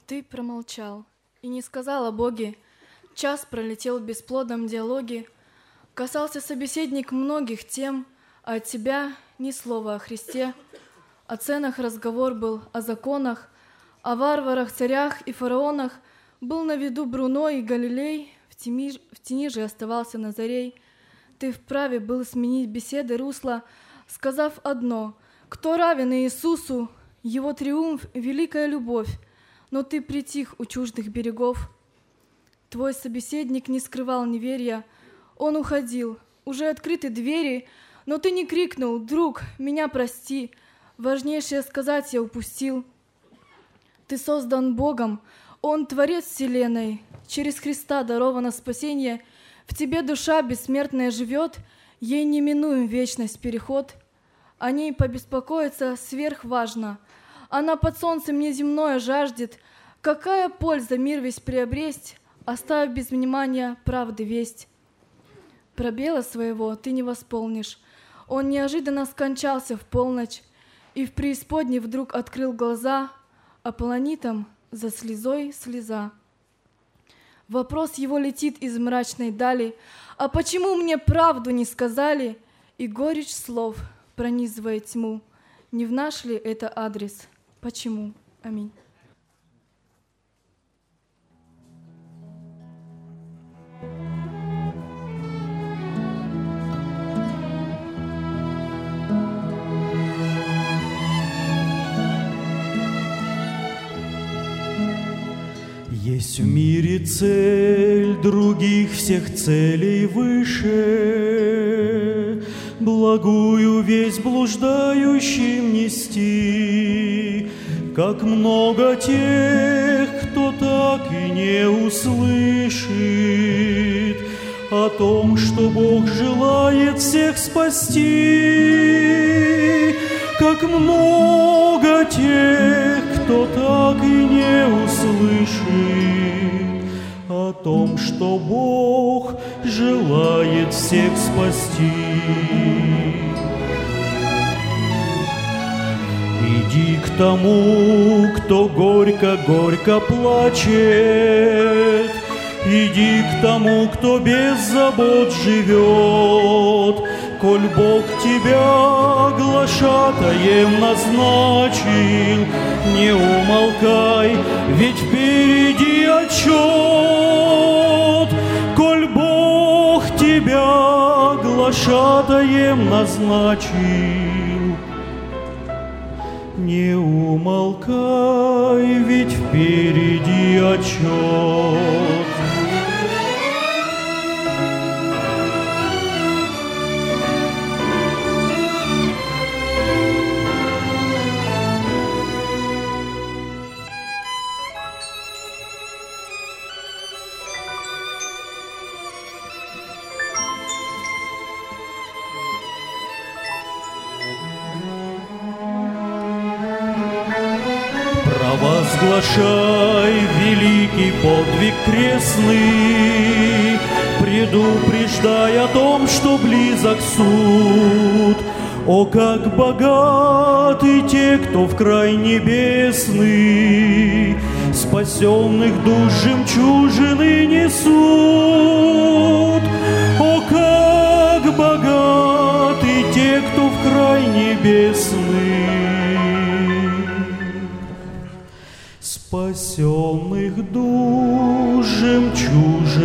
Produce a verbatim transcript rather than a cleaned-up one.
Ты промолчал и не сказал о Боге. Час пролетел в бесплодном диалоге. Касался собеседник многих тем, а от тебя ни слова о Христе. О ценах разговор был, о законах, о варварах, царях и фараонах. Был на виду Бруно и Галилей, в тени, в тени же оставался Назарей. Ты вправе был сменить беседы русло, сказав одно: кто равен Иисусу, его триумф — великая любовь. Но ты притих у чуждых берегов. Твой собеседник не скрывал неверия. Он уходил, уже открыты двери, но ты не крикнул: друг, меня прости, важнейшее сказать я упустил. Ты создан Богом, Он творец вселенной, через Христа даровано спасение. В тебе душа бессмертная живет, ей неминуем вечность переход. О ней побеспокоиться сверхважно. Она под солнцем неземное жаждет. Какая польза мир весь приобресть, оставив без внимания правды весть? Пробела своего ты не восполнишь. Он неожиданно скончался в полночь и в преисподней вдруг открыл глаза, а полонитом за слезой слеза. Вопрос его летит из мрачной дали: а почему мне правду не сказали? И горечь слов пронизывает тьму. Не в наш ли это адрес? Почему? Аминь. Есть в мире цель других всех целей выше, благую весть блуждающим нести. Как много тех, кто так и не услышит о том, что Бог желает всех спасти. Как много тех, кто так и не услышит о том, что Бог желает всех спасти. Иди к тому, кто горько-горько плачет, иди к тому, кто без забот живет. Коль Бог тебя глашатаем назначил, не умолкай, ведь впереди отчет. Коль Бог тебя глашатаем назначил, не умолкай, ведь впереди отчет. Провозглашай великий подвиг крестный, предупреждай о том, что близок суд. О, как богаты те, кто в край небесный, спасенных душ жемчужины несут. О, как богаты те, кто в край небесный, спасенных душ жемчужины